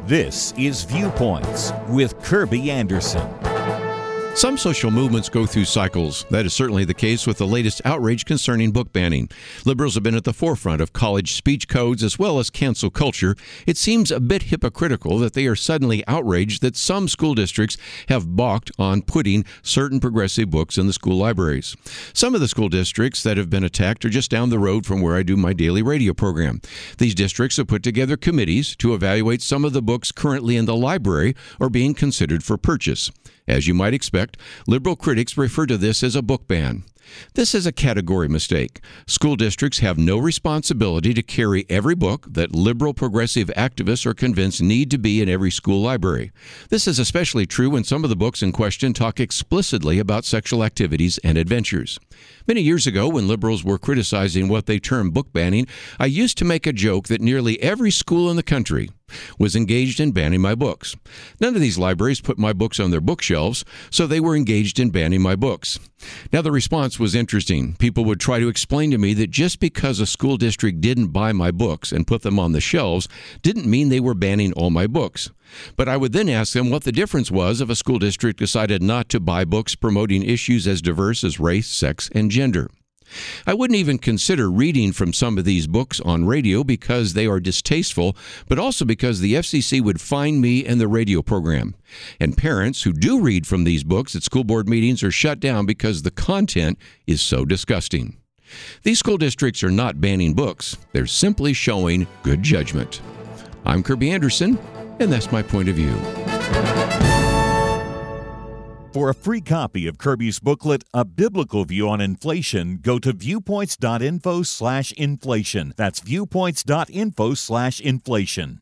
This is Viewpoints with Kirby Anderson. Some social movements go through cycles. That is certainly the case with the latest outrage concerning book banning. Liberals have been at the forefront of college speech codes as well as cancel culture. It seems a bit hypocritical that they are suddenly outraged that some school districts have balked on putting certain progressive books in the school libraries. Some of the school districts that have been attacked are just down the road from where I do my daily radio program. These districts have put together committees to evaluate some of the books currently in the library or being considered for purchase. As you might expect, liberal critics refer to this as a book ban. This is a category mistake. School districts have no responsibility to carry every book that liberal progressive activists are convinced need to be in every school library. This is especially true when some of the books in question talk explicitly about sexual activities and adventures. Many years ago, when liberals were criticizing what they term book banning, I used to make a joke that nearly every school in the country was engaged in banning my books. None of these libraries put my books on their bookshelves, so they were engaged in banning my books. Now, the response was interesting. People would try to explain to me that just because a school district didn't buy my books and put them on the shelves didn't mean they were banning all my books. But I would then ask them what the difference was if a school district decided not to buy books promoting issues as diverse as race, sex, and gender. I wouldn't even consider reading from some of these books on radio because they are distasteful, but also because the FCC would fine me and the radio program. And parents who do read from these books at school board meetings are shut down because the content is so disgusting. These school districts are not banning books. They're simply showing good judgment. I'm Kirby Anderson, and that's my point of view. For a free copy of Kirby's booklet, A Biblical View on Inflation, go to viewpoints.info/inflation. That's viewpoints.info/inflation.